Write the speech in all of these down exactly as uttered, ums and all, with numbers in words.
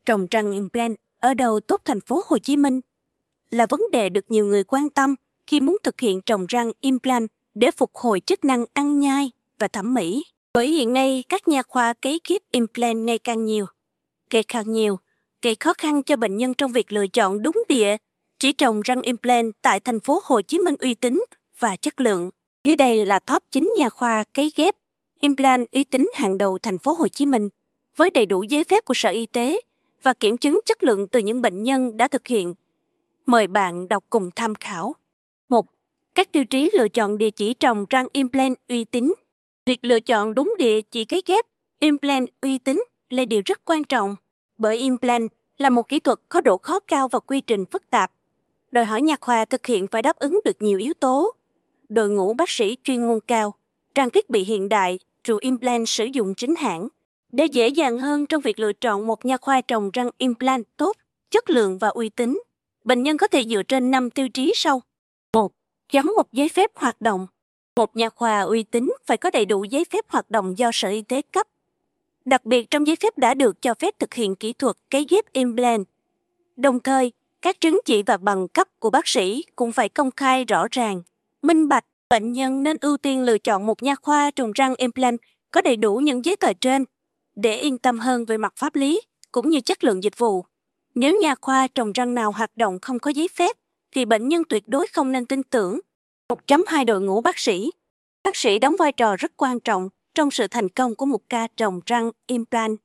trồng răng implant ở đâu tốt thành phố Hồ Chí Minh là vấn đề được nhiều người quan tâm khi muốn thực hiện trồng răng implant để phục hồi chức năng ăn nhai và thẩm mỹ. Bởi hiện nay các nha khoa cấy ghép implant ngày càng nhiều, gây càng nhiều, gây khó khăn cho bệnh nhân trong việc lựa chọn đúng địa chỉ trồng răng implant tại thành phố Hồ Chí Minh uy tín và chất lượng. Dưới đây là top chín nha khoa cấy ghép implant uy tín hàng đầu thành phố Hồ Chí Minh với đầy đủ giấy phép của Sở Y tế và kiểm chứng chất lượng từ những bệnh nhân đã thực hiện. Mời bạn đọc cùng tham khảo. một. Các tiêu chí lựa chọn địa chỉ trồng răng implant uy tín. Việc lựa chọn đúng địa chỉ cấy ghép implant uy tín là điều rất quan trọng, bởi implant là một kỹ thuật có độ khó cao và quy trình phức tạp. Đòi hỏi nha khoa thực hiện phải đáp ứng được nhiều yếu tố. Đội ngũ bác sĩ chuyên môn cao, trang thiết bị hiện đại, trụ implant sử dụng chính hãng. Để dễ dàng hơn trong việc lựa chọn một nha khoa trồng răng implant tốt, chất lượng và uy tín, bệnh nhân có thể dựa trên năm tiêu chí sau. một. Gắn một giấy phép hoạt động. Một nha khoa uy tín phải có đầy đủ giấy phép hoạt động do Sở Y tế cấp. Đặc biệt trong giấy phép đã được cho phép thực hiện kỹ thuật cấy ghép implant. Đồng thời, các chứng chỉ và bằng cấp của bác sĩ cũng phải công khai rõ ràng, minh bạch. Bệnh nhân nên ưu tiên lựa chọn một nha khoa trồng răng implant có đầy đủ những giấy tờ trên để yên tâm hơn về mặt pháp lý cũng như chất lượng dịch vụ. Nếu nha khoa trồng răng nào hoạt động không có giấy phép thì bệnh nhân tuyệt đối không nên tin tưởng. một chấm hai Đội ngũ bác sĩ. Bác sĩ đóng vai trò rất quan trọng trong sự thành công của một ca trồng răng implant.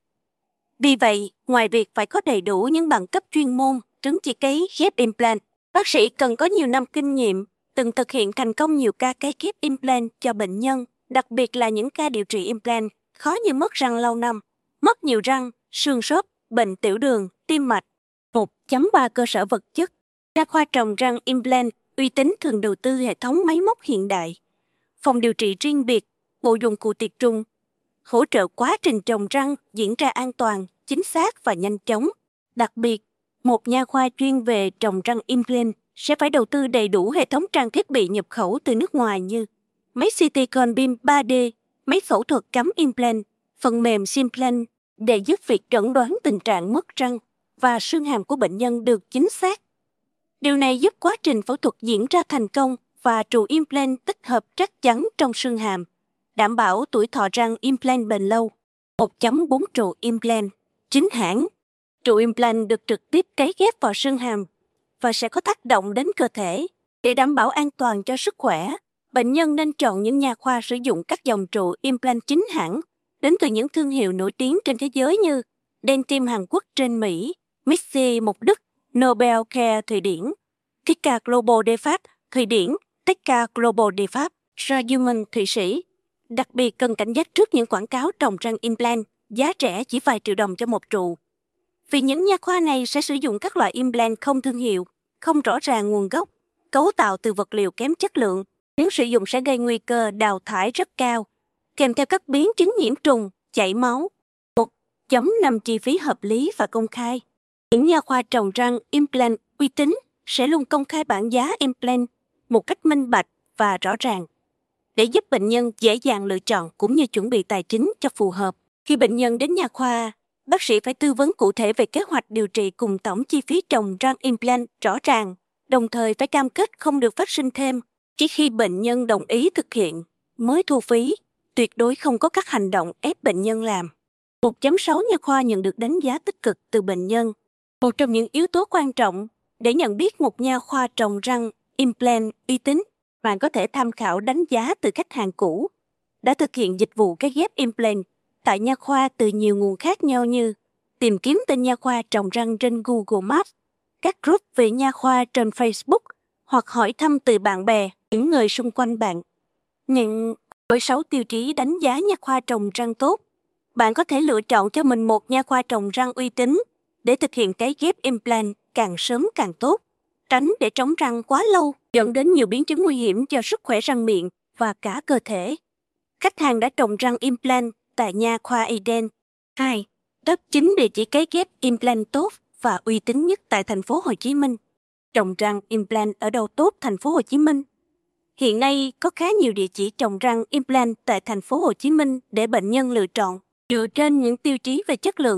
Vì vậy, ngoài việc phải có đầy đủ những bằng cấp chuyên môn, chứng chỉ cấy ghép implant, bác sĩ cần có nhiều năm kinh nghiệm, từng thực hiện thành công nhiều ca cấy ghép implant cho bệnh nhân, đặc biệt là những ca điều trị implant khó như mất răng lâu năm, mất nhiều răng, xương khớp, bệnh tiểu đường, tim mạch. một chấm ba Cơ sở vật chất. Nha khoa trồng răng implant uy tín thường đầu tư hệ thống máy móc hiện đại, phòng điều trị riêng biệt, bộ dụng cụ tiệt trùng, hỗ trợ quá trình trồng răng diễn ra an toàn, chính xác và nhanh chóng. Đặc biệt, một nha khoa chuyên về trồng răng implant sẽ phải đầu tư đầy đủ hệ thống trang thiết bị nhập khẩu từ nước ngoài như máy xê tê con beam ba D, máy phẫu thuật cắm implant, phần mềm Simplant để giúp việc chẩn đoán tình trạng mất răng và xương hàm của bệnh nhân được chính xác. Điều này giúp quá trình phẫu thuật diễn ra thành công và trụ implant tích hợp chắc chắn trong xương hàm, đảm bảo tuổi thọ răng implant bền lâu. một chấm bốn Trụ implant chính hãng. Trụ implant được trực tiếp cấy ghép vào xương hàm và sẽ có tác động đến cơ thể. Để đảm bảo an toàn cho sức khỏe, bệnh nhân nên chọn những nha khoa sử dụng các dòng trụ implant chính hãng đến từ những thương hiệu nổi tiếng trên thế giới như Dentim Hàn Quốc trên Mỹ, Mixi một Đức, Nobel Care Thụy Điển, Tikka Global de Pháp Thụy Điển, Tikka Global de Pháp, Straumann Thụy Sĩ. Đặc biệt cần cảnh giác trước những quảng cáo trồng răng implant giá rẻ chỉ vài triệu đồng cho một trụ. Vì những nha khoa này sẽ sử dụng các loại implant không thương hiệu, không rõ ràng nguồn gốc, cấu tạo từ vật liệu kém chất lượng. Nếu sử dụng sẽ gây nguy cơ đào thải rất cao, kèm theo các biến chứng nhiễm trùng, chảy máu. một chấm năm Chi phí hợp lý và công khai. Những nha khoa trồng răng implant uy tín sẽ luôn công khai bảng giá implant một cách minh bạch và rõ ràng, để giúp bệnh nhân dễ dàng lựa chọn cũng như chuẩn bị tài chính cho phù hợp. Khi bệnh nhân đến nha khoa, bác sĩ phải tư vấn cụ thể về kế hoạch điều trị cùng tổng chi phí trồng răng implant rõ ràng, đồng thời phải cam kết không được phát sinh thêm. Chỉ khi bệnh nhân đồng ý thực hiện mới thu phí, tuyệt đối không có các hành động ép bệnh nhân làm. một chấm sáu Nha khoa nhận được đánh giá tích cực từ bệnh nhân. Một trong những yếu tố quan trọng để nhận biết một nha khoa trồng răng implant uy tín, bạn có thể tham khảo đánh giá từ khách hàng cũ đã thực hiện dịch vụ cấy ghép implant tại nha khoa từ nhiều nguồn khác nhau như tìm kiếm tên nha khoa trồng răng trên Google Maps, các group về nha khoa trên Facebook hoặc hỏi thăm từ bạn bè, những người xung quanh bạn. Nhưng với sáu tiêu chí đánh giá nha khoa trồng răng tốt, bạn có thể lựa chọn cho mình một nha khoa trồng răng uy tín để thực hiện cấy ghép implant càng sớm càng tốt, tránh để trống răng quá lâu dẫn đến nhiều biến chứng nguy hiểm cho sức khỏe răng miệng và cả cơ thể. Khách hàng đã trồng răng implant tại nha khoa Eden. hai. Top chín địa chỉ cấy ghép implant tốt và uy tín nhất tại thành phố Hồ Chí Minh. Trồng răng implant ở đâu tốt thành phố Hồ Chí Minh? Hiện nay có khá nhiều địa chỉ trồng răng implant tại thành phố Hồ Chí Minh để bệnh nhân lựa chọn dựa trên những tiêu chí về chất lượng,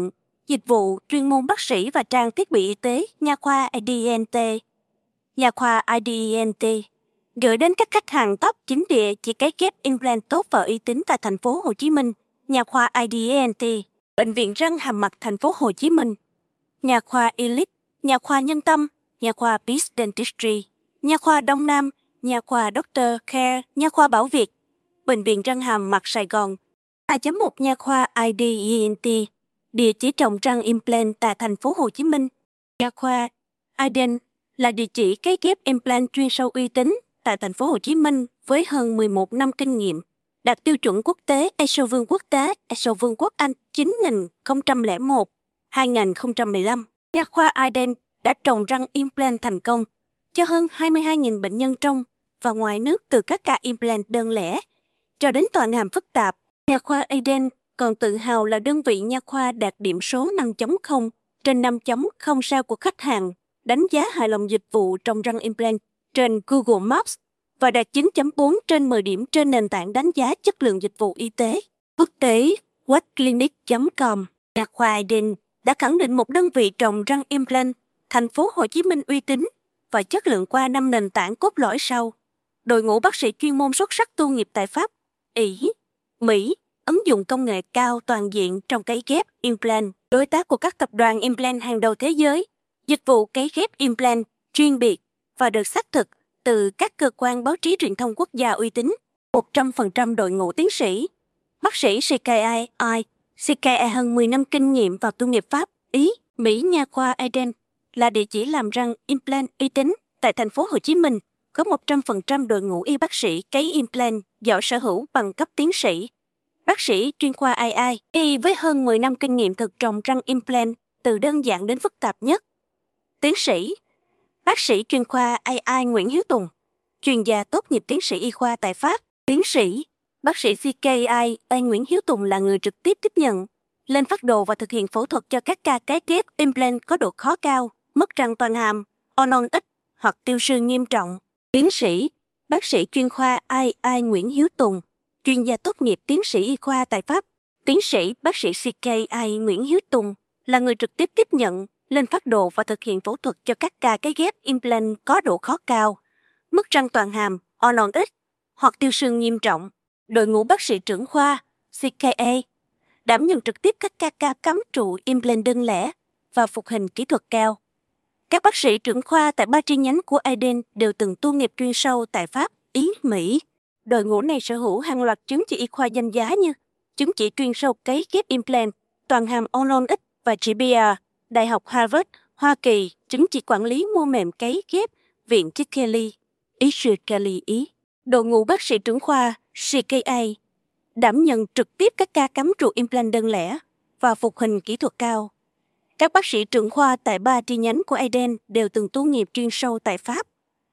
dịch vụ chuyên môn bác sĩ và trang thiết bị y tế, nha khoa i đê en tê. Nha khoa i đê en tê gửi đến các khách hàng top chín địa chỉ cấy ghép implant tốt và uy tín tại thành phố Hồ Chí Minh. Nha khoa i đê en tê, Bệnh viện Răng Hàm Mặt thành phố Hồ Chí Minh, Nha khoa Elite, Nha khoa Nhân Tâm, Nha khoa Peace Dentistry, Nha khoa Đông Nam, Nha khoa doctor Care, Nha khoa Bảo Việt, Bệnh viện Răng Hàm Mặt Sài Gòn. hai chấm một Nha khoa i đê en tê, địa chỉ trồng răng implant tại thành phố Hồ Chí Minh. Nha khoa Iden là địa chỉ cấy ghép implant chuyên sâu uy tín tại thành phố Hồ Chí Minh với hơn mười một năm kinh nghiệm, đạt tiêu chuẩn quốc tế i ét o Vương quốc tế, i ét o Vương quốc Anh chín nghìn không trăm lẻ một hai nghìn không trăm mười lăm. Nha khoa Iden đã trồng răng implant thành công cho hơn hai mươi hai nghìn bệnh nhân trong và ngoài nước, từ các ca implant đơn lẻ cho đến toàn hàm phức tạp. Nha khoa Iden còn tự hào là đơn vị nha khoa đạt điểm số năm chấm không trên năm chấm không sao của khách hàng đánh giá hài lòng dịch vụ trồng răng implant trên Google Maps và đạt chín chấm bốn trên mười điểm trên nền tảng đánh giá chất lượng dịch vụ y tế quốc tế web clinic chấm com. Nha khoa Iden đã khẳng định một đơn vị trồng răng implant thành phố Hồ Chí Minh uy tín và chất lượng qua năm nền tảng cốt lõi sau: đội ngũ bác sĩ chuyên môn xuất sắc tu nghiệp tại Pháp, Ý, Mỹ, ứng dụng công nghệ cao toàn diện trong cấy ghép implant, đối tác của các tập đoàn implant hàng đầu thế giới, dịch vụ cấy ghép implant chuyên biệt và được xác thực từ các cơ quan báo chí truyền thông quốc gia uy tín. một trăm phần trăm đội ngũ tiến sĩ, bác sĩ xê ca i, xê ca i hơn mười năm kinh nghiệm vào tu nghiệp Pháp, Ý, Mỹ. Nha khoa Iden là địa chỉ làm răng implant uy tín tại thành phố Hồ Chí Minh, có một trăm phần trăm đội ngũ y bác sĩ cấy implant giỏi sở hữu bằng cấp tiến sĩ, bác sĩ chuyên khoa i i, y với hơn mười năm kinh nghiệm thực trồng răng implant từ đơn giản đến phức tạp nhất. Tiến sĩ, bác sĩ chuyên khoa i i Nguyễn Hiếu Tùng, chuyên gia tốt nghiệp tiến sĩ y khoa tại Pháp. Tiến sĩ, bác sĩ xê ca i A Nguyễn Hiếu Tùng là người trực tiếp tiếp nhận, lên phác đồ và thực hiện phẫu thuật cho các ca cấy ghép implant có độ khó cao, mất răng toàn hàm, on ít hoặc tiêu sư nghiêm trọng. Tiến sĩ, bác sĩ chuyên khoa i i Nguyễn Hiếu Tùng, chuyên gia tốt nghiệp tiến sĩ y khoa tại Pháp. Tiến sĩ, bác sĩ xê ca i Nguyễn Hiếu Tùng là người trực tiếp tiếp nhận, lên phác đồ và thực hiện phẫu thuật cho các ca cấy ghép implant có độ khó cao, mất răng toàn hàm, on ít hoặc tiêu xương nghiêm trọng. Đội ngũ bác sĩ trưởng khoa xê ca a đảm nhận trực tiếp các ca ca cắm trụ implant đơn lẻ và phục hình kỹ thuật cao. Các bác sĩ trưởng khoa tại ba chi nhánh của Iden đều từng tu nghiệp chuyên sâu tại Pháp, Ý, Mỹ. Đội ngũ này sở hữu hàng loạt chứng chỉ y khoa danh giá như chứng chỉ chuyên sâu cấy ghép implant, toàn hàm on ít và giê bê rờ, Đại học Harvard, Hoa Kỳ, chứng chỉ quản lý mô mềm cấy ghép, Viện Chickeli, Israeli, Ý. Đội ngũ bác sĩ trưởng khoa xê ca a đảm nhận trực tiếp các ca cắm trụ implant đơn lẻ và phục hình kỹ thuật cao. Các bác sĩ trưởng khoa tại ba chi nhánh của Iden đều từng tu nghiệp chuyên sâu tại Pháp,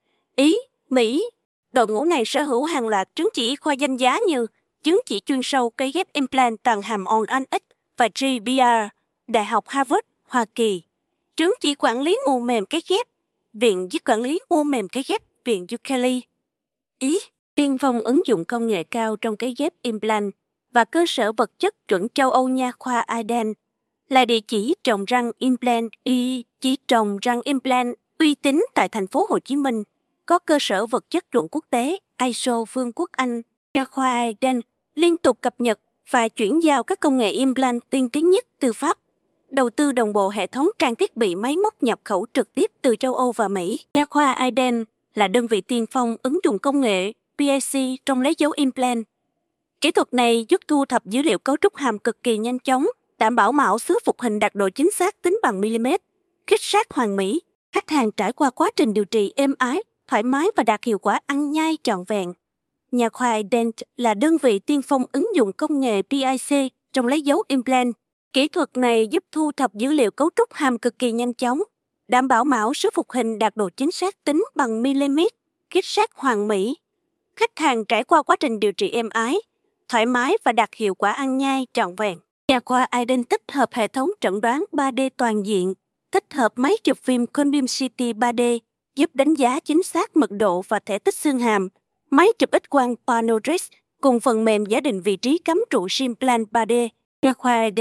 Ý, Mỹ. Đội ngũ này sở hữu hàng loạt chứng chỉ y khoa danh giá như chứng chỉ chuyên sâu cấy ghép implant toàn hàm on ít và giê bê rờ, Đại học Harvard, Hoa Kỳ, chứng chỉ quản lý mô mềm cấy ghép, Viện giúp quản lý mô mềm cấy ghép, Viện Chickeli, Ý. Tiên phong ứng dụng công nghệ cao trong cấy ghép implant và cơ sở vật chất chuẩn châu Âu. Nha khoa Iden là địa chỉ trồng răng implant y chỉ trồng răng implant uy tín tại thành phố Hồ Chí Minh, có cơ sở vật chất chuẩn quốc tế i ét o Vương quốc Anh. Nha khoa Iden liên tục cập nhật và chuyển giao các công nghệ implant tiên tiến nhất từ Pháp, đầu tư đồng bộ hệ thống trang thiết bị máy móc nhập khẩu trực tiếp từ châu Âu và Mỹ. Nha khoa Iden là đơn vị tiên phong ứng dụng công nghệ pê i xê trong lấy dấu implant. Kỹ thuật này giúp thu thập dữ liệu cấu trúc hàm cực kỳ nhanh chóng, đảm bảo mẫu xứ phục hình đạt độ chính xác tính bằng mm, khít sát hoàn mỹ. Khách hàng trải qua quá trình điều trị êm ái, thoải mái và đạt hiệu quả ăn nhai trọn vẹn. Nha khoa Dent là đơn vị tiên phong ứng dụng công nghệ pê i xê trong lấy dấu implant. Kỹ thuật này giúp thu thập dữ liệu cấu trúc hàm cực kỳ nhanh chóng, đảm bảo mẫu xứ phục hình đạt độ chính xác tính bằng mm, khít sát hoàn mỹ. Khách hàng trải qua quá trình điều trị êm ái, thoải mái và đạt hiệu quả ăn nhai trọn vẹn. Nha khoa Iden tích hợp hệ thống chẩn đoán ba D toàn diện, tích hợp máy chụp phim Colbeam City ba D giúp đánh giá chính xác mật độ và thể tích xương hàm, máy chụp X-quang Panorex cùng phần mềm giả định vị trí cắm trụ implant ba D. Nha khoa Iden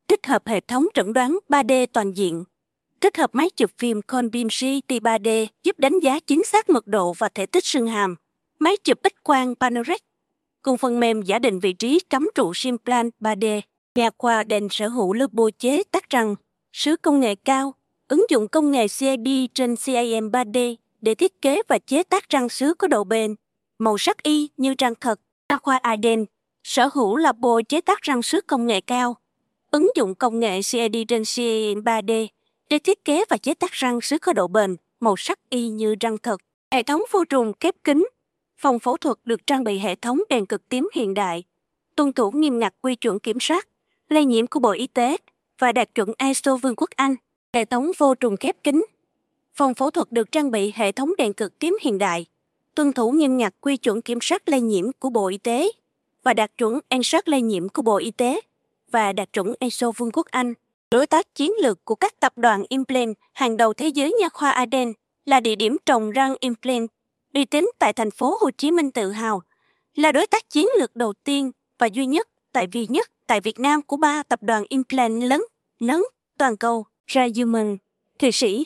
tích hợp hệ thống chẩn đoán ba D toàn diện, tích hợp máy chụp phim Con-beam xê tê ba D giúp đánh giá chính xác mật độ và thể tích xương hàm, máy chụp X quang Panoramic, cùng phần mềm giả định vị trí cắm trụ implant ba D. Nha khoa Aden sở hữu lớp bô chế tác răng, sứ công nghệ cao, ứng dụng công nghệ xê i đê trên CAM ba D để thiết kế và chế tác răng sứ có độ bền, màu sắc y như răng thật. Nha khoa Aden sở hữu labo chế tác răng sứ công nghệ cao, ứng dụng công nghệ xê i đê trên CAM ba D để thiết kế và chế tác răng sứ có độ bền, màu sắc y như răng thật. Hệ thống vô trùng khép kín. Phòng phẫu thuật được trang bị hệ thống đèn cực tím hiện đại, tuân thủ nghiêm ngặt quy chuẩn kiểm soát lây nhiễm của Bộ Y tế và đạt chuẩn i ét o Vương quốc Anh. Hệ thống vô trùng khép kín. Phòng phẫu thuật được trang bị hệ thống đèn cực tím hiện đại, tuân thủ nghiêm ngặt quy chuẩn kiểm soát lây nhiễm của Bộ Y tế và đạt chuẩn an sát lây nhiễm của Bộ Y tế và đạt chuẩn i ét o Vương quốc Anh. Đối tác chiến lược của các tập đoàn implant hàng đầu thế giới. Nha khoa Aden là địa điểm trồng răng implant uy tín tại thành phố Hồ Chí Minh, tự hào là đối tác chiến lược đầu tiên và duy nhất tại duy nhất tại Việt Nam của ba tập đoàn implant lớn lớn toàn cầu: Straumann, Thụy Sĩ,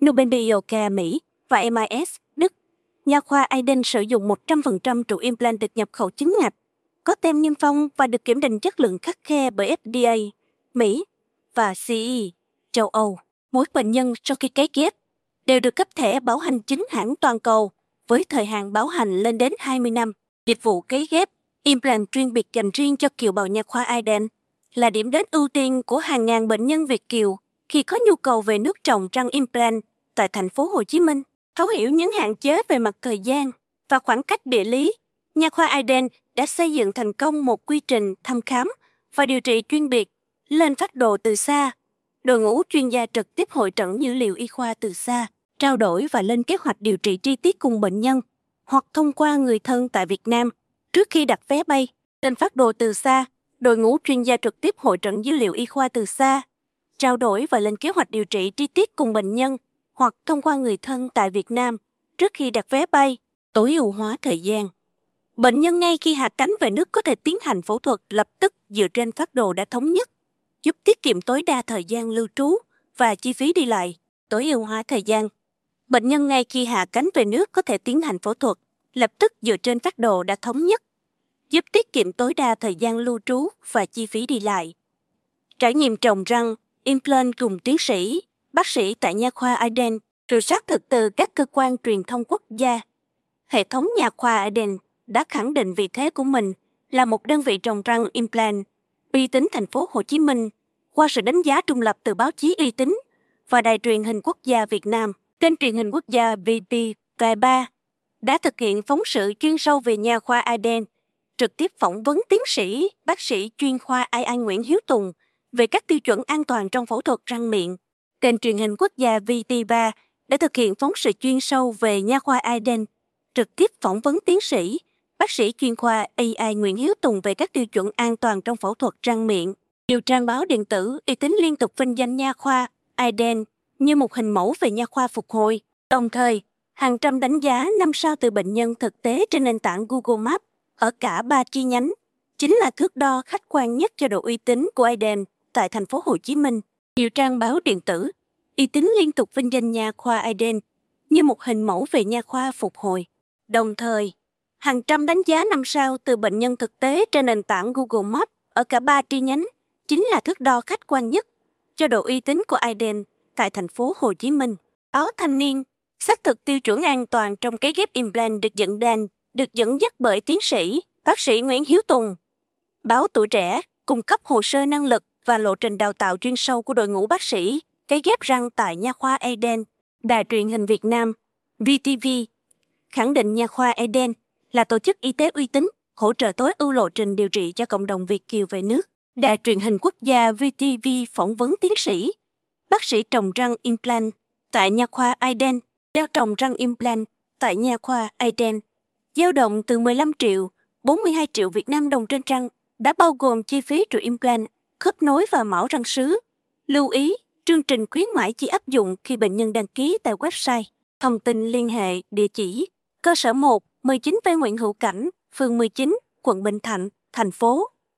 Nobel Mỹ và em i ét Đức. Nha khoa Aden sử dụng một trăm phần trăm trụ implant được nhập khẩu chính ngạch, có tem niêm phong và được kiểm định chất lượng khắt khe bởi ép đê a Mỹ và xê e châu Âu. Mỗi bệnh nhân sau khi cấy ghép đều được cấp thẻ bảo hành chính hãng toàn cầu với thời hạn bảo hành lên đến hai mươi năm. Dịch vụ cấy ghép implant chuyên biệt dành riêng cho kiều bào nha khoa Aden là điểm đến ưu tiên của hàng ngàn bệnh nhân Việt kiều khi có nhu cầu về nước trồng răng implant tại thành phố Hồ Chí Minh. Thấu hiểu những hạn chế về mặt thời gian và khoảng cách địa lý, nha khoa Aden đã xây dựng thành công một quy trình thăm khám và điều trị chuyên biệt, lên phác đồ từ xa. Đội ngũ chuyên gia trực tiếp hội trận dữ liệu y khoa từ xa, trao đổi và lên kế hoạch điều trị chi tiết cùng bệnh nhân hoặc thông qua người thân tại Việt Nam trước khi đặt vé bay. Lên phác đồ từ xa, đội ngũ chuyên gia trực tiếp hội trận dữ liệu y khoa từ xa, trao đổi và lên kế hoạch điều trị chi tiết cùng bệnh nhân hoặc thông qua người thân tại Việt Nam trước khi đặt vé bay, tối ưu hóa thời gian. Bệnh nhân ngay khi hạ cánh về nước có thể tiến hành phẫu thuật lập tức dựa trên phác đồ đã thống nhất, giúp tiết kiệm tối đa thời gian lưu trú và chi phí đi lại, tối ưu hóa thời gian. Bệnh nhân ngay khi hạ cánh về nước có thể tiến hành phẫu thuật lập tức dựa trên phác đồ đã thống nhất, giúp tiết kiệm tối đa thời gian lưu trú và chi phí đi lại. Trải nghiệm trồng răng, implant cùng tiến sĩ, bác sĩ tại nha khoa Aden, sự xác thực từ các cơ quan truyền thông quốc gia. Hệ thống nha khoa Aden đã khẳng định vị thế của mình là một đơn vị trồng răng implant uy tín thành phố Hồ Chí Minh qua sự đánh giá trung lập từ báo chí uy tín và đài truyền hình quốc gia Việt Nam. Kênh truyền hình quốc gia vê tê vê ba đã thực hiện phóng sự chuyên sâu về nha khoa Aden, trực tiếp phỏng vấn tiến sĩ, bác sĩ chuyên khoa i a Nguyễn Hiếu Tùng về các tiêu chuẩn an toàn trong phẫu thuật răng miệng. Kênh truyền hình quốc gia vê tê ba đã thực hiện phóng sự chuyên sâu về nha khoa Aden, trực tiếp phỏng vấn tiến sĩ, bác sĩ chuyên khoa a i Nguyễn Hiếu Tùng về các tiêu chuẩn an toàn trong phẫu thuật răng miệng. Điều trang báo điện tử uy tín liên tục vinh danh nha khoa Aden như một hình mẫu về nha khoa phục hồi. Đồng thời, hàng trăm đánh giá năm sao từ bệnh nhân thực tế trên nền tảng Google Maps ở cả ba chi nhánh chính là thước đo khách quan nhất cho độ uy tín của Aden tại thành phố Hồ Chí Minh. Nhiều trang báo điện tử uy tín liên tục vinh danh nha khoa Aden như một hình mẫu về nha khoa phục hồi. Đồng thời, hàng trăm đánh giá năm sao từ bệnh nhân thực tế trên nền tảng Google Maps ở cả ba chi nhánh chính là thước đo khách quan nhất cho độ uy tín của Aden tại thành phố Hồ Chí Minh. Báo Thanh niên xác thực tiêu chuẩn an toàn trong cấy ghép implant được dẫn đàn, được dẫn dắt bởi tiến sĩ, bác sĩ Nguyễn Hiếu Tùng. Báo Tuổi Trẻ cung cấp hồ sơ năng lực và lộ trình đào tạo chuyên sâu của đội ngũ bác sĩ cấy ghép răng tại nha khoa Aden. Đài truyền hình Việt Nam vê tê vê khẳng định nha khoa Aden là tổ chức y tế uy tín, hỗ trợ tối ưu lộ trình điều trị cho cộng đồng Việt kiều về nước. Đài truyền hình quốc gia vê tê vê phỏng vấn tiến sĩ, bác sĩ trồng răng implant tại nha khoa Aden. Đeo trồng răng implant tại nha khoa Aden dao động từ mười lăm triệu, bốn mươi hai triệu Việt Nam đồng trên răng, đã bao gồm chi phí trụ implant, khớp nối và mão răng sứ. Lưu ý, chương trình khuyến mãi chỉ áp dụng khi bệnh nhân đăng ký tại website. Thông tin liên hệ địa chỉ cơ sở một, mười chín V Nguyễn Hữu Cảnh, phường mười chín, quận Bình Thạnh, thành phố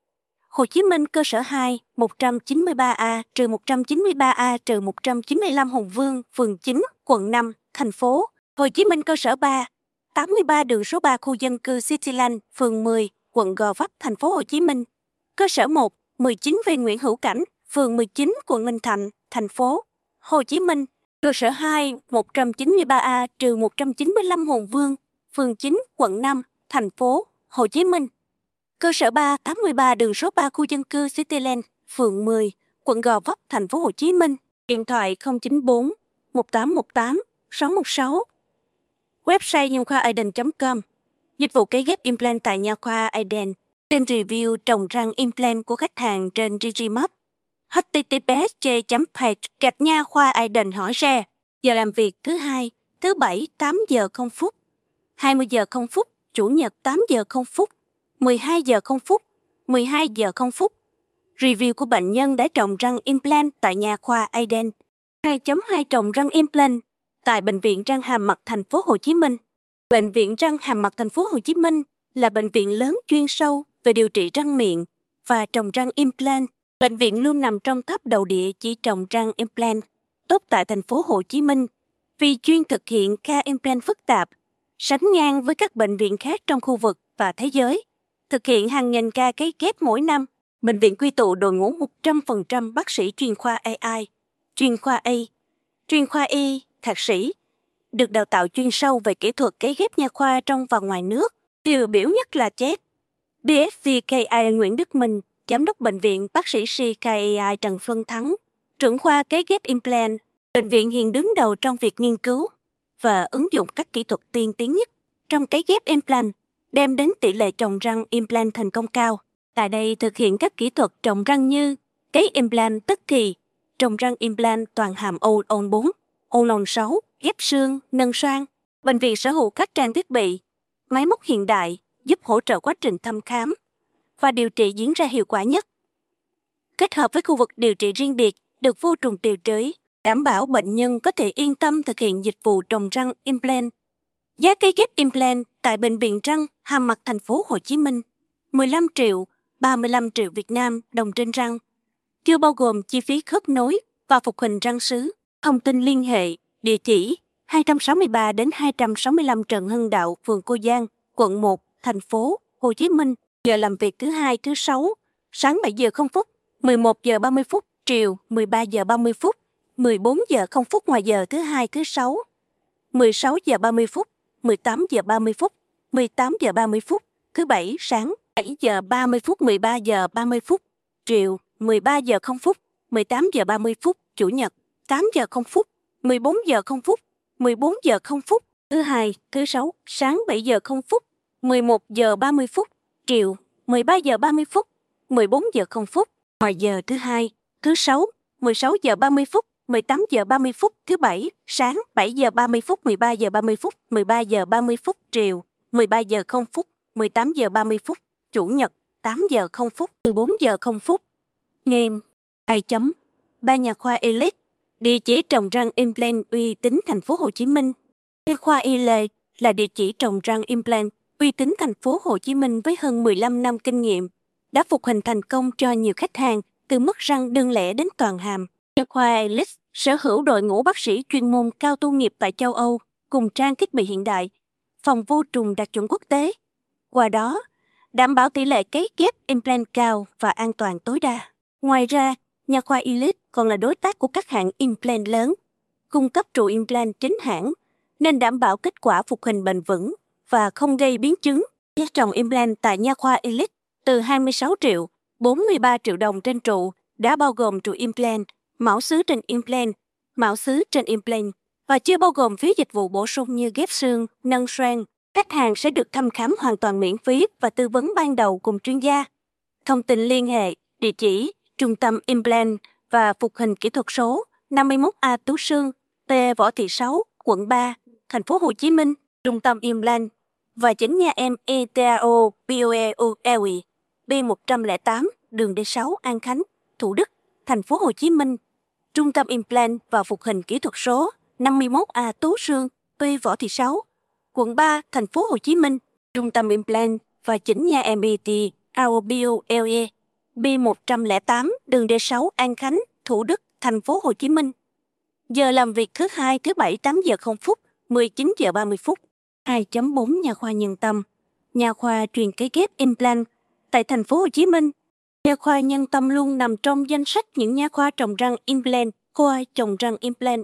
Hồ Chí Minh cơ sở hai, một trăm chín mươi ba A trừ một trăm chín mươi ba A trừ một trăm chín mươi lăm Hùng Vương, phường chín, quận năm, thành phố. Hồ Chí Minh cơ sở ba, tám mươi ba đường số ba khu dân cư Cityland, phường mười, quận Gò Vấp, thành phố Hồ Chí Minh. Cơ sở một, mười chín V Nguyễn Hữu Cảnh, phường mười chín, quận Ninh Thạnh, thành phố Hồ Chí Minh. Cơ sở hai, một trăm chín mươi ba A trừ một trăm chín mươi lăm Hùng Vương, phường chín, quận năm, thành phố Hồ Chí Minh. Cơ sở ba, tám mươi ba đường số ba khu dân cư Cityland, phường mười, quận Gò Vấp, thành phố Hồ Chí Minh. Điện thoại không chín bốn, một tám một tám, sáu một sáu. Website nha khoa Eden chấm com. Dịch vụ cấy ghép implant tại nha khoa Eden. Tên review trồng răng implant của khách hàng trên Digimap. h t t p s chấm page gạch nha khoa Eden hỏi re. Giờ làm việc thứ hai, thứ bảy tám giờ không phút, hai mươi giờ không phút, chủ nhật tám giờ không phút, mười hai giờ không phút, mười hai giờ không phút. Review của bệnh nhân đã trồng răng implant tại nha khoa Eden. hai chấm hai trồng răng implant tại Bệnh viện Răng Hàm Mặt thành phố Hồ Chí Minh. Bệnh viện Răng Hàm Mặt thành phố Hồ Chí Minh là bệnh viện lớn chuyên sâu về điều trị răng miệng và trồng răng implant. Bệnh viện luôn nằm trong top đầu địa chỉ trồng răng implant tốt tại thành phố Hồ Chí Minh vì chuyên thực hiện ca implant phức tạp, sánh ngang với các bệnh viện khác trong khu vực và thế giới. Thực hiện hàng nghìn ca cấy ghép mỗi năm, bệnh viện quy tụ đội ngũ một trăm phần trăm bác sĩ chuyên khoa a i, chuyên khoa A, chuyên khoa Y, thạc sĩ, được đào tạo chuyên sâu về kỹ thuật cấy ghép nha khoa trong và ngoài nước. Tiêu biểu nhất là Jet. bê ép vê ca i Nguyễn Đức Minh, giám đốc bệnh viện, bác sĩ xê ca i Trần Xuân Thắng, trưởng khoa cấy ghép implant. Bệnh viện hiện đứng đầu trong việc nghiên cứu và ứng dụng các kỹ thuật tiên tiến nhất trong cấy ghép implant, đem đến tỷ lệ trồng răng implant thành công cao. Tại đây thực hiện các kỹ thuật trồng răng như cấy implant tức thì, trồng răng implant toàn hàm Ol bốn, Ol sáu, ghép xương, nâng xoang. Bệnh viện sở hữu các trang thiết bị, máy móc hiện đại giúp hỗ trợ quá trình thăm khám và điều trị diễn ra hiệu quả nhất. Kết hợp với khu vực điều trị riêng biệt được vô trùng điều trị, đảm bảo bệnh nhân có thể yên tâm thực hiện dịch vụ trồng răng implant. Giá cấy ghép implant tại Bệnh viện Răng Hàm Mặt thành phố Hồ Chí Minh mười lăm triệu, ba mươi lăm triệu Việt Nam đồng trên răng, chưa bao gồm chi phí khớp nối và phục hình răng sứ. Thông tin liên hệ, địa chỉ hai trăm sáu mươi ba đến hai trăm sáu mươi lăm Trần Hưng Đạo, phường Cô Giang, quận một, thành phố Hồ Chí Minh. Giờ làm việc thứ hai, thứ sáu, sáng bảy giờ không phút, mười một giờ ba mươi phút, chiều mười ba giờ ba mươi phút, mười bốn giờ không phút ngoài giờ thứ hai, thứ sáu, mười sáu giờ ba mươi phút, mười tám giờ ba mươi phút, mười tám giờ ba mươi phút, thứ bảy sáng bảy giờ ba mươi phút, mười ba giờ ba mươi phút, chiều mười ba giờ không phút, mười tám giờ ba mươi phút, chủ nhật tám giờ không phút, mười bốn giờ không phút, mười bốn giờ không phút, thứ hai, thứ sáu, sáng bảy giờ không phút, mười một giờ ba mươi phút, chiều mười ba giờ ba mươi phút, mười bốn giờ không phút, ngoài giờ thứ hai, thứ sáu, mười sáu giờ ba mươi phút, mười tám giờ ba mươi phút, thứ bảy, sáng bảy giờ ba mươi phút, mười ba giờ ba mươi phút, mười ba giờ ba mươi phút, chiều mười ba giờ không phút, mười tám giờ ba mươi phút, chủ nhật tám giờ không phút, mười bốn giờ không phút. Name, hai chấm, ba nha khoa Elite, địa chỉ trồng răng implant uy tín thành phố Hồ Chí Minh. Nha khoa Elite là địa chỉ trồng răng implant uy tín thành phố Hồ Chí Minh với hơn mười lăm năm kinh nghiệm, đã phục hình thành công cho nhiều khách hàng từ mức răng đơn lẻ đến toàn hàm. Nha khoa Elite sở hữu đội ngũ bác sĩ chuyên môn cao tu nghiệp tại châu Âu cùng trang thiết bị hiện đại, phòng vô trùng đạt chuẩn quốc tế. Qua đó, đảm bảo tỷ lệ cấy ghép implant cao và an toàn tối đa. Ngoài ra, nha khoa Elite còn là đối tác của các hãng implant lớn, cung cấp trụ implant chính hãng, nên đảm bảo kết quả phục hình bền vững và không gây biến chứng. Giá trồng implant tại nha khoa Elite từ hai mươi sáu triệu, bốn mươi ba triệu đồng trên trụ, đã bao gồm trụ implant, mão xứ trên implant, mão xứ trên implant và chưa bao gồm phí dịch vụ bổ sung như ghép xương, nâng xoang. Khách hàng sẽ được thăm khám hoàn toàn miễn phí và tư vấn ban đầu cùng chuyên gia. Thông tin liên hệ, địa chỉ, Trung tâm Implant và Phục hình Kỹ thuật số năm mươi mốt A Tú Sương, T Võ Thị Sáu, quận ba, thành phố Hồ Chí Minh, Trung tâm Implant và chính nhà em e tê a o pê o e u lờ i, B một không tám, đường D sáu, An Khánh, Thủ Đức, thành phố Hồ Chí Minh. Trung tâm Implant và Phục hình Kỹ thuật số năm mươi mốt A Tú Sương, T Võ Thị Sáu, quận ba, thành phố Hồ Chí Minh. Trung tâm Implant và chỉnh nha em e tê a o pê o lờ i, B B một không tám, đường D sáu, An Khánh, Thủ Đức, thành phố Hồ Chí Minh. Giờ làm việc thứ hai, thứ bảy tám giờ không phút, mười chín giờ ba mươi phút. hai chấm bốn Nha khoa Nhân Tâm, nha khoa truyền cấy ghép implant tại thành phố Hồ Chí Minh. Nha khoa Nhân Tâm luôn nằm trong danh sách những nha khoa trồng răng implant, khoa trồng răng implant.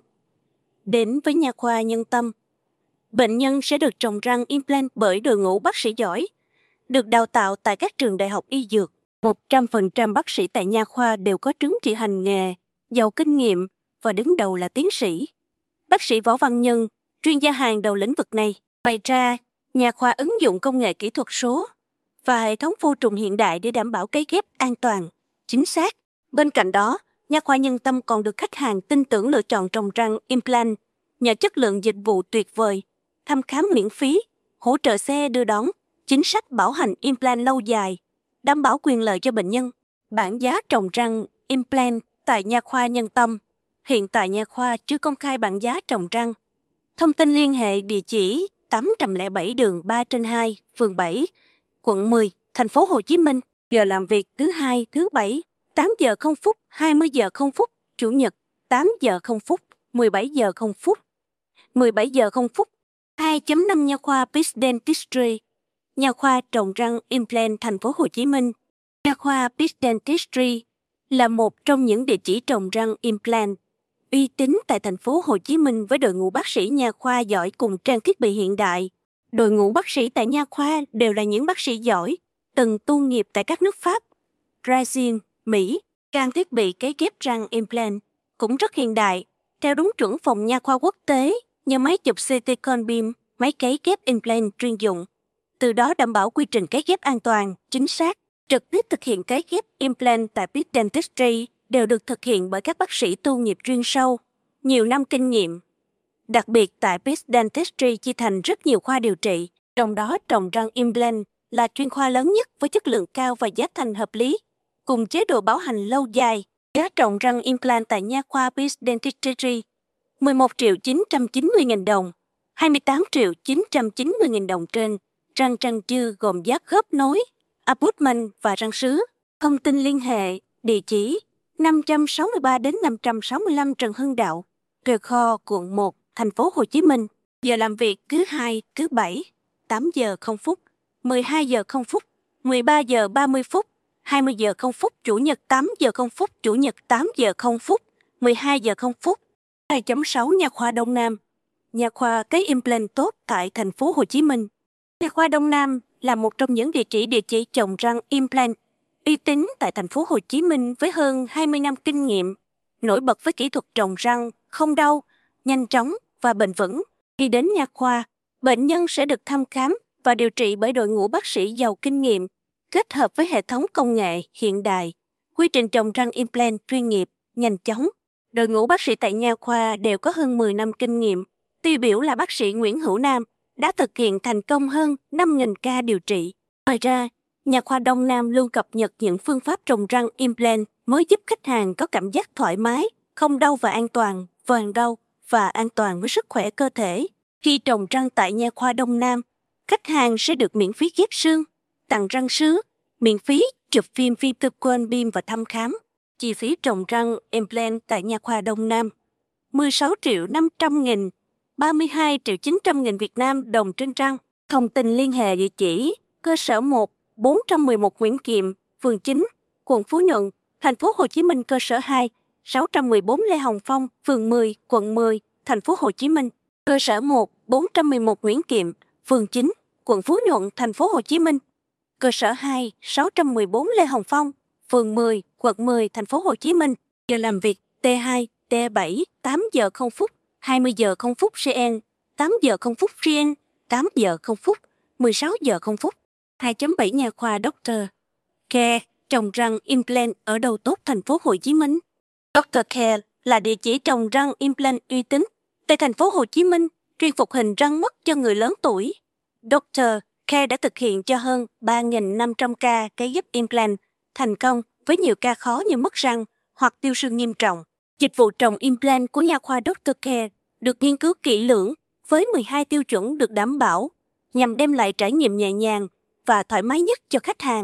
Đến với nha khoa Nhân Tâm, bệnh nhân sẽ được trồng răng implant bởi đội ngũ bác sĩ giỏi, được đào tạo tại các trường đại học y dược. một trăm phần trăm bác sĩ tại nha khoa đều có chứng chỉ hành nghề, giàu kinh nghiệm và đứng đầu là tiến sĩ. Bác sĩ Võ Văn Nhân, chuyên gia hàng đầu lĩnh vực này. Ngoài ra, nha khoa ứng dụng công nghệ kỹ thuật số và hệ thống vô trùng hiện đại để đảm bảo cấy ghép an toàn, chính xác. Bên cạnh đó, nha khoa Nhân Tâm còn được khách hàng tin tưởng lựa chọn trồng răng implant nhờ chất lượng dịch vụ tuyệt vời, thăm khám miễn phí, hỗ trợ xe đưa đón, chính sách bảo hành implant lâu dài, đảm bảo quyền lợi cho bệnh nhân. Bảng giá trồng răng implant tại nha khoa Nhân Tâm. Hiện tại nha khoa chưa công khai bảng giá trồng răng. Thông tin liên hệ địa chỉ tám không bảy đường ba trên hai, phường bảy, quận mười, thành phố Hồ Chí Minh. Giờ làm việc thứ hai, thứ bảy, tám giờ không phút, hai mươi giờ không phút, chủ nhật, tám giờ không phút, mười bảy giờ không phút, mười bảy giờ không phút. hai chấm năm Nha khoa Peace Dentistry, nha khoa trồng răng implant thành phố Hồ Chí Minh. Nha khoa Peace Dentistry là một trong những địa chỉ trồng răng implant uy tín tại thành phố Hồ Chí Minh với đội ngũ bác sĩ nha khoa giỏi cùng trang thiết bị hiện đại. Đội ngũ bác sĩ tại nha khoa đều là những bác sĩ giỏi, từng tu nghiệp tại các nước Pháp, Brazil, Mỹ. Trang thiết bị cấy ghép răng implant cũng rất hiện đại, theo đúng chuẩn phòng nha khoa quốc tế như máy chụp xê tê con beam, máy cấy ghép implant chuyên dụng. Từ đó đảm bảo quy trình cấy ghép an toàn, chính xác. Trực tiếp thực hiện cấy ghép implant tại Peace Dentistry đều được thực hiện bởi các bác sĩ tu nghiệp chuyên sâu, nhiều năm kinh nghiệm. Đặc biệt tại Peace Dentistry chia thành rất nhiều khoa điều trị, trong đó trồng răng implant là chuyên khoa lớn nhất với chất lượng cao và giá thành hợp lý, cùng chế độ bảo hành lâu dài. Giá trồng răng implant tại nha khoa Peace Dentistry mười một triệu chín trăm chín mươi nghìn đồng, hai mươi tám triệu chín trăm chín mươi nghìn đồng trên răng răng chư gồm giá khớp nối, abutment và răng sứ. Thông tin liên hệ, địa chỉ năm trăm sáu mươi ba đến năm trăm sáu mươi lăm Trần Hưng Đạo, Cờ Kho, quận một, thành phố Hồ Chí Minh. Giờ làm việc thứ hai, thứ bảy, tám giờ không phút, mười hai giờ không phút, mười ba giờ ba mươi phút, hai mươi giờ không phút, chủ nhật tám giờ không phút, chủ nhật tám giờ không phút, mười hai giờ không phút. hai chấm sáu Nha khoa Đông Nam, nha khoa cấy implant tốt tại thành phố Hồ Chí Minh. Nha khoa Đông Nam là một trong những địa chỉ địa chỉ trồng răng implant uy tín tại thành phố Hồ Chí Minh với hơn hai mươi năm kinh nghiệm, nổi bật với kỹ thuật trồng răng không đau, nhanh chóng và bền vững. Khi đến nha khoa, bệnh nhân sẽ được thăm khám và điều trị bởi đội ngũ bác sĩ giàu kinh nghiệm, kết hợp với hệ thống công nghệ hiện đại, quy trình trồng răng implant chuyên nghiệp, nhanh chóng. Đội ngũ bác sĩ tại nha khoa đều có hơn mười năm kinh nghiệm. Tiêu biểu là bác sĩ Nguyễn Hữu Nam đã thực hiện thành công hơn năm nghìn ca điều trị. Ngoài ra, nha khoa Đông Nam luôn cập nhật những phương pháp trồng răng implant mới giúp khách hàng có cảm giác thoải mái, không đau và an toàn, vàng đau và an toàn với sức khỏe cơ thể. Khi trồng răng tại nha khoa Đông Nam, khách hàng sẽ được miễn phí ghép xương, tặng răng sứ, miễn phí chụp phim phim tư quan beam và thăm khám. Chi phí trồng răng implant tại nha khoa Đông Nam mười sáu triệu năm trăm nghìn, ba mươi hai triệu chín trăm nghìn Việt Nam đồng trên răng. Thông tin liên hệ địa chỉ cơ sở một, bốn trăm mười một Nguyễn Kiệm, phường chín, quận Phú Nhuận, thành phố Hồ Chí Minh. Cơ sở hai, sáu trăm mười bốn Lê Hồng Phong, phường mười, quận mười, thành phố Hồ Chí Minh. Cơ sở một, bốn trăm mười một Nguyễn Kiệm, phường chín, quận Phú Nhuận, thành phố Hồ Chí Minh. Cơ sở hai, sáu trăm mười bốn Lê Hồng Phong, phường mười, quận mười, thành phố Hồ Chí Minh. Giờ làm việc T hai, T bảy, tám giờ không phút, hai mươi giờ không phút xê en, tám giờ không phút xê en, tám giờ không phút, mười sáu giờ không phút. hai chấm bảy Nha khoa Doctor Care trồng răng implant ở đâu tốt thành phố Hồ Chí Minh. Doctor Care là địa chỉ trồng răng implant uy tín tại thành phố Hồ Chí Minh, chuyên phục hình răng mất cho người lớn tuổi. Doctor Care đã thực hiện cho hơn ba nghìn năm trăm ca cấy ghép implant thành công với nhiều ca khó như mất răng hoặc tiêu xương nghiêm trọng. Dịch vụ trồng implant của nha khoa Doctor Care được nghiên cứu kỹ lưỡng với mười hai tiêu chuẩn được đảm bảo nhằm đem lại trải nghiệm nhẹ nhàng và thoải mái nhất cho khách hàng.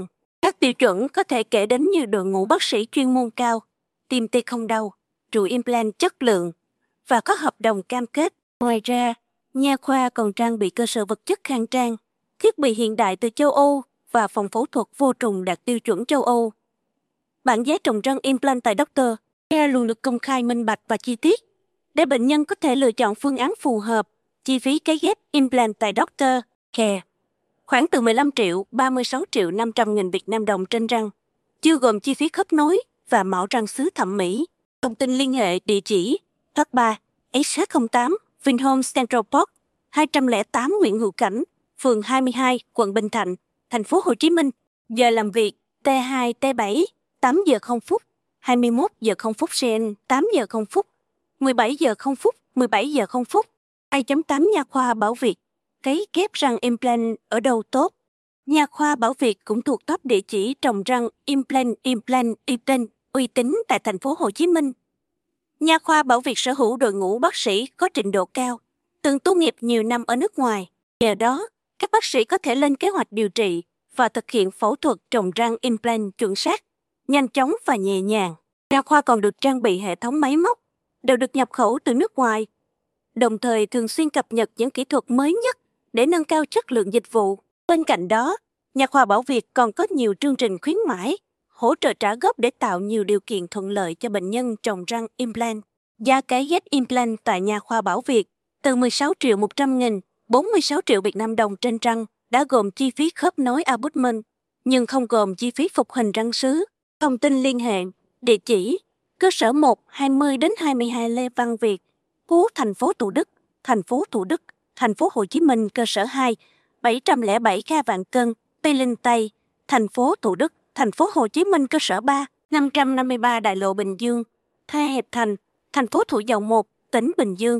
Các tiêu chuẩn có thể kể đến như đội ngũ bác sĩ chuyên môn cao, tiêm tê không đau, trụ implant chất lượng và có hợp đồng cam kết. Ngoài ra, nha khoa còn trang bị cơ sở vật chất khang trang, thiết bị hiện đại từ châu Âu và phòng phẫu thuật vô trùng đạt tiêu chuẩn châu Âu. Bảng giá trồng răng implant tại Doctor Care luôn được công khai minh bạch và chi tiết để bệnh nhân có thể lựa chọn phương án phù hợp. Chi phí cấy ghép implant tại Doctor Care khoảng từ mười lăm triệu, ba mươi sáu triệu năm trăm nghìn Việt Nam đồng trên răng, chưa gồm chi phí khớp nối và mạo răng sứ thẩm mỹ. Thông tin liên hệ địa chỉ Thoát ba, S H không tám, Vinhome Central Park, hai không không tám Nguyễn Hữu Cảnh, phường hai mươi hai, quận Bình Thạnh, thành phố Hồ Chí Minh. Giờ làm việc T hai T bảy, tám giờ không phút, hai mươi mốt giờ không phút xê en, tám giờ không phút, mười bảy giờ không phút, mười bảy giờ không phút. hai chấm tám Nha khoa Bảo Việt, cấy ghép răng implant ở đâu tốt? Nha khoa Bảo Việt cũng thuộc top địa chỉ trồng răng implant implant implant uy tín tại thành phố Hồ Chí Minh. Nha khoa Bảo Việt sở hữu đội ngũ bác sĩ có trình độ cao, từng tu nghiệp nhiều năm ở nước ngoài. Nhờ đó, các bác sĩ có thể lên kế hoạch điều trị và thực hiện phẫu thuật trồng răng implant chuẩn xác, nhanh chóng và nhẹ nhàng. Nha khoa còn được trang bị hệ thống máy móc, đều được nhập khẩu từ nước ngoài, đồng thời thường xuyên cập nhật những kỹ thuật mới nhất để nâng cao chất lượng dịch vụ. Bên cạnh đó, Nha khoa Bảo Việt còn có nhiều chương trình khuyến mãi, hỗ trợ trả góp để tạo nhiều điều kiện thuận lợi cho bệnh nhân trồng răng implant. Giá cấy ghép implant tại Nha khoa Bảo Việt từ mười sáu triệu một trăm nghìn, bốn mươi sáu triệu Việt Nam đồng trên răng đã gồm chi phí khớp nối abutment, nhưng không gồm chi phí phục hình răng sứ. Thông tin liên hệ, địa chỉ cơ sở một, hai mươi đến hai mươi hai Lê Văn Việt, Phú thành phố Thủ Đức, thành phố Thủ Đức, thành phố Hồ Chí Minh. Cơ sở hai, bảy không bảy Kha Vạn Cân, Tây Linh Tây, thành phố Thủ Đức, thành phố Hồ Chí Minh. Cơ sở ba, năm trăm năm mươi ba Đại lộ Bình Dương, Tha Hiệp Thành, thành phố Thủ Dầu Một, tỉnh Bình Dương.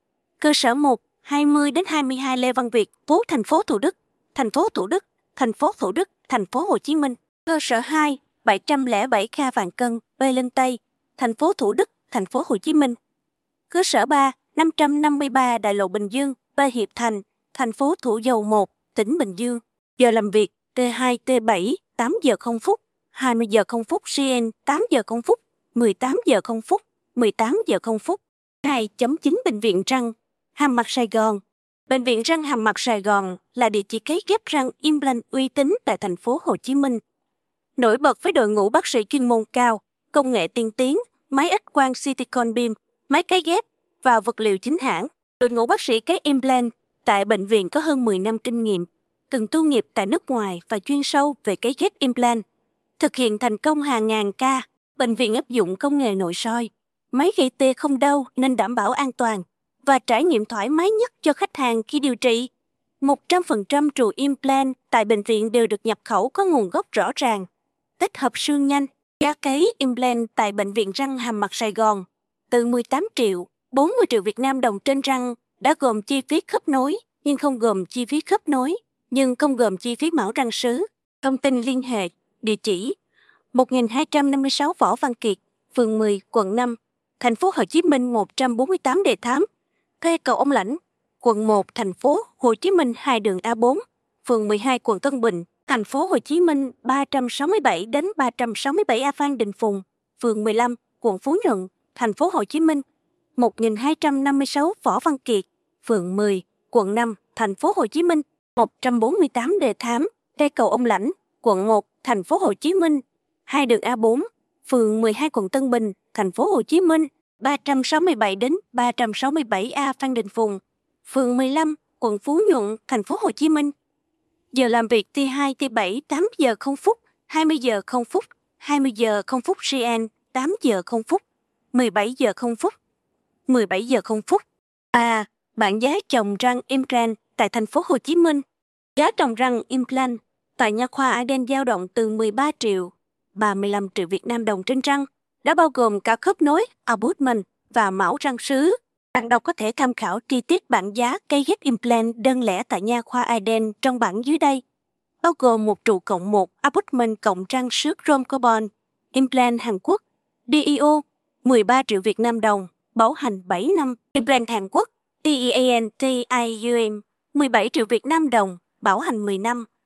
Cơ sở một, hai mươi đến hai mươi hai Lê Văn Việt, Phú thành phố Thủ Đức, thành phố Thủ Đức, thành phố Thủ Đức, thành phố Hồ Chí Minh. Cơ sở hai, bảy không bảy Kha Vạn Cân, Tây Linh Tây, thành phố Thủ Đức, thành phố Hồ Chí Minh. Cơ sở ba, năm trăm năm mươi ba Đại lộ Bình Dương, Tây Hiệp Thành, thành phố Thủ Dầu Một, tỉnh Bình Dương. Giờ làm việc T hai T bảy, tám giờ không phút, hai mươi giờ không phút xê en, tám giờ không phút, mười tám giờ không phút, mười tám giờ không phút. hai chấm chín Bệnh viện răng Hàm Mặt Sài Gòn. Bệnh viện răng Hàm Mặt Sài Gòn là địa chỉ cấy ghép răng implant uy tín tại thành phố Hồ Chí Minh. Nổi bật với đội ngũ bác sĩ chuyên môn cao, công nghệ tiên tiến, máy X quang Citicon beam, máy cấy ghép và vật liệu chính hãng. Đội ngũ bác sĩ cấy implant tại bệnh viện có hơn mười năm kinh nghiệm, từng tu nghiệp tại nước ngoài và chuyên sâu về cấy ghép implant, thực hiện thành công hàng ngàn ca. Bệnh viện áp dụng công nghệ nội soi, máy gây tê không đau nên đảm bảo an toàn và trải nghiệm thoải mái nhất cho khách hàng khi điều trị. một trăm phần trăm trụ implant tại bệnh viện đều được nhập khẩu có nguồn gốc rõ ràng, tích hợp xương nhanh. Giá cấy implant tại Bệnh viện răng Hàm Mặt Sài Gòn từ mười tám triệu, bốn mươi triệu Việt Nam đồng trên răng đã gồm chi phí khớp nối, nhưng không gồm chi phí khớp nối, nhưng không gồm chi phí mão răng sứ. Thông tin liên hệ, địa chỉ một nghìn hai trăm năm mươi sáu Võ Văn Kiệt, phường mười, quận năm, thành phố Hồ Chí Minh. Một trăm bốn mươi tám Đề Thám, thuê cầu Ông Lãnh, quận một, thành phố Hồ Chí Minh. Hai đường A bốn, phường mười hai, quận Tân Bình, thành phố Hồ Chí Minh. Ba trăm sáu mươi bảy đến ba trăm sáu mươi bảy A Phan Đình Phùng, phường mười lăm, quận Phú Nhuận, thành phố Hồ Chí Minh. Một nghìn hai trăm năm mươi sáu Võ Văn Kiệt, phường mười, quận năm, thành phố Hồ Chí Minh. Một trăm bốn mươi tám Đề Thám, thuê cầu Ông Lãnh, quận một, thành phố Hồ Chí Minh. Hai đường A bốn, phường mười hai, quận Tân Bình, thành phố Hồ Chí Minh. Ba trăm sáu mươi bảy đến ba trăm sáu mươi bảy A Phan Đình Phùng, phường mười lăm, quận Phú Nhuận, thành phố Hồ Chí Minh. Giờ làm việc T hai T bảy, tám giờ không phút, hai mươi giờ không phút, hai mươi giờ không phút xê en, tám giờ không phút, mười bảy giờ không phút, mười bảy giờ không phút. À, bảng giá trồng răng implant tại thành phố Hồ Chí Minh. Giá trồng răng implant tại Nha khoa Arden dao động từ mười ba triệu, ba mươi lăm triệu Việt Nam đồng trên răng, đã bao gồm cả khớp nối, abutment và mão răng sứ. Bạn đọc có thể tham khảo chi tiết bảng giá cấy ghép implant đơn lẻ tại Nha khoa Arden trong bảng dưới đây, bao gồm một trụ cộng một, abutment cộng răng sứ chrome carbon, implant Hàn Quốc, đê e o, mười ba triệu Việt Nam đồng, bảo hành bảy năm, implant Hàn Quốc, tê e a en tê i u em, mười bảy triệu Việt Nam đồng, bảo hành mười năm,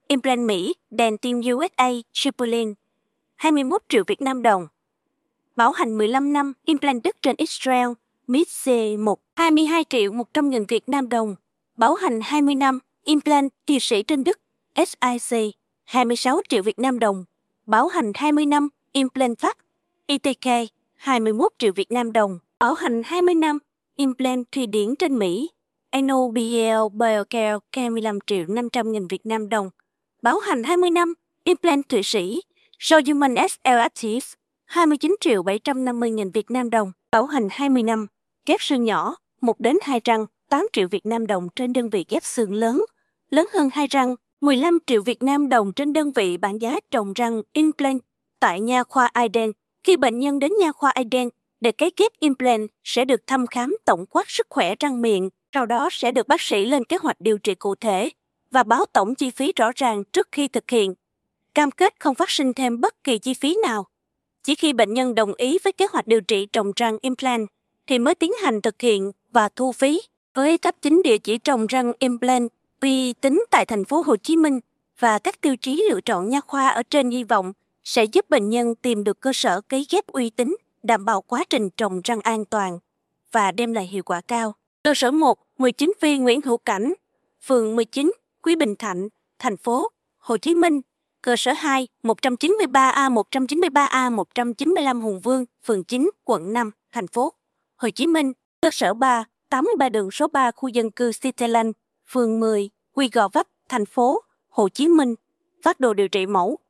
Implant Mỹ, Dentin u ét a, Chipolin, hai mươi mốt triệu Việt Nam đồng. Bảo hành mười lăm năm, Implant Đức trên Israel, Mít xê một, hai mươi hai triệu một trăm nghìn Việt Nam đồng. Bảo hành hai mươi năm, Implant Thụy Sĩ trên Đức, ét i xê, hai mươi sáu triệu Việt Nam đồng. Bảo hành hai mươi năm, Implant Pháp, i tê ca, hai mươi mốt triệu Việt Nam đồng. Bảo hành hai mươi năm, Implant Thụy Điển trên Mỹ, en o bê lờ Biocare, hai mươi lăm triệu năm trăm nghìn Việt Nam đồng. Bảo hành hai mươi năm, Implant Thụy Sĩ, Sohuman ét lờ Active, hai mươi chín triệu bảy trăm năm mươi nghìn Việt Nam đồng. Bảo hành hai mươi năm, ghép xương nhỏ, một đến hai răng, tám triệu Việt Nam đồng trên đơn vị ghép xương lớn, lớn hơn hai răng, mười lăm triệu Việt Nam đồng trên đơn vị bản giá trồng răng implant tại nha khoa Iden. Khi bệnh nhân đến nha khoa Iden để cấy ghép implant sẽ được thăm khám tổng quát sức khỏe răng miệng, sau đó sẽ được bác sĩ lên kế hoạch điều trị cụ thể và báo tổng chi phí rõ ràng trước khi thực hiện. Cam kết không phát sinh thêm bất kỳ chi phí nào. Chỉ khi bệnh nhân đồng ý với kế hoạch điều trị trồng răng implant thì mới tiến hành thực hiện và thu phí. Với cấp chính địa chỉ trồng răng implant uy tín tại thành phố Hồ Chí Minh và các tiêu chí lựa chọn nha khoa ở trên, hy vọng sẽ giúp bệnh nhân tìm được cơ sở cấy ghép uy tín, đảm bảo quá trình trồng răng an toàn và đem lại hiệu quả cao. Cơ sở một, mười chín Phi Nguyễn Hữu Cảnh, phường mười chín, Quý Bình Thạnh, thành phố Hồ Chí Minh. Cơ sở hai, một trăm chín mươi ba A, một trăm chín mươi ba A, một trăm chín mươi lăm Hùng Vương, phường chín, quận năm, thành phố Hồ Chí Minh. Cơ sở ba, tám mươi ba đường số ba, khu dân cư Cityland, phường mười, Quy Gò Vấp, thành phố Hồ Chí Minh. Phác đồ điều trị mẫu